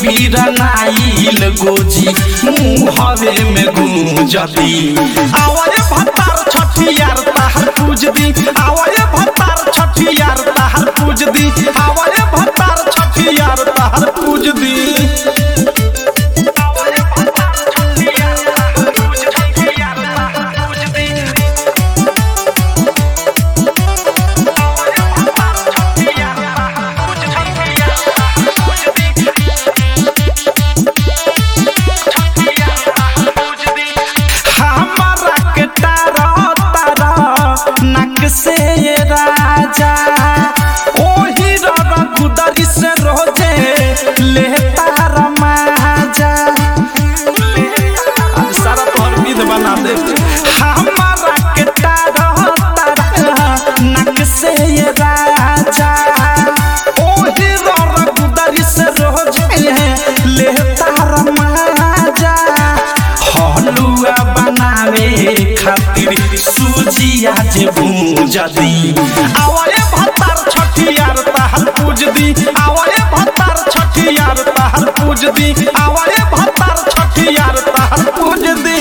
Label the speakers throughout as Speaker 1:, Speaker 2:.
Speaker 1: बीरनाइल गोजी मुहवे में गूंजती आवाज़ भतार छठियार ताहर पूज दी आवाज़ भतार छठियार ताहर पूज दी आवाज़ भतार छठियार ताहर पूज दी से ये राजा ओही रघुदरी से रोजे लेता रमाजा सारा तोहर विध बना दे हमारा के तारा नक से ये राजा ओही रघुदरी से रोजे लेता रमाजा हलुआ बनावे खातिर सूजिया जे भूजदी आवाज़ भतार छठियार ताहर पूज दी आवाज़ भतार छठियार ताहर पूज दी आवाज़ भतार छठियार ताहर पूज दी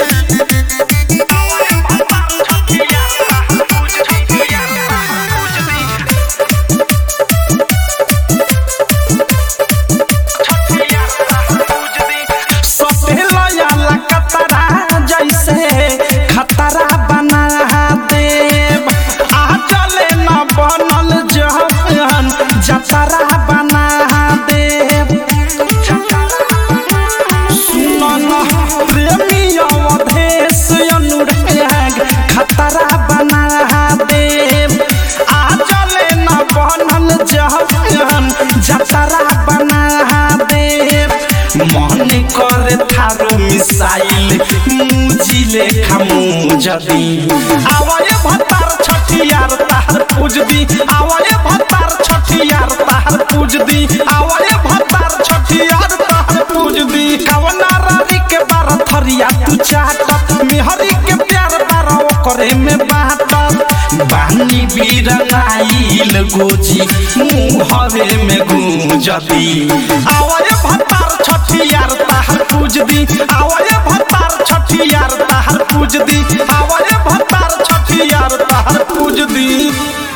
Speaker 1: खतरा बना देव आ चले न बनल जहन जतरा बना देव सुनन प्रेमी अवधेश अनुराग खतरा बना देव आ चले न बनल जहन जतरा बना देव मन करे थारो मिसाइल मुझिले खामुजदी आवाज़ भतार छठियार ताहर पूज दी आवाज़ भतार छठियार ताहर पूज दी आवाज़ भतार छठियार ताहर पूज दी कवना रारी के बार थरिया तू चाटत मिहरी के प्यार बार करे में बाटत बानी बीरनाइल गोजी मुहवे में गूंजती आवाज़ भतार छठियार ताहर पूज दी आवाज़ भतार छठियार ताहर पूज दी आवाज़ भतार छठियार ताहर पूज दी।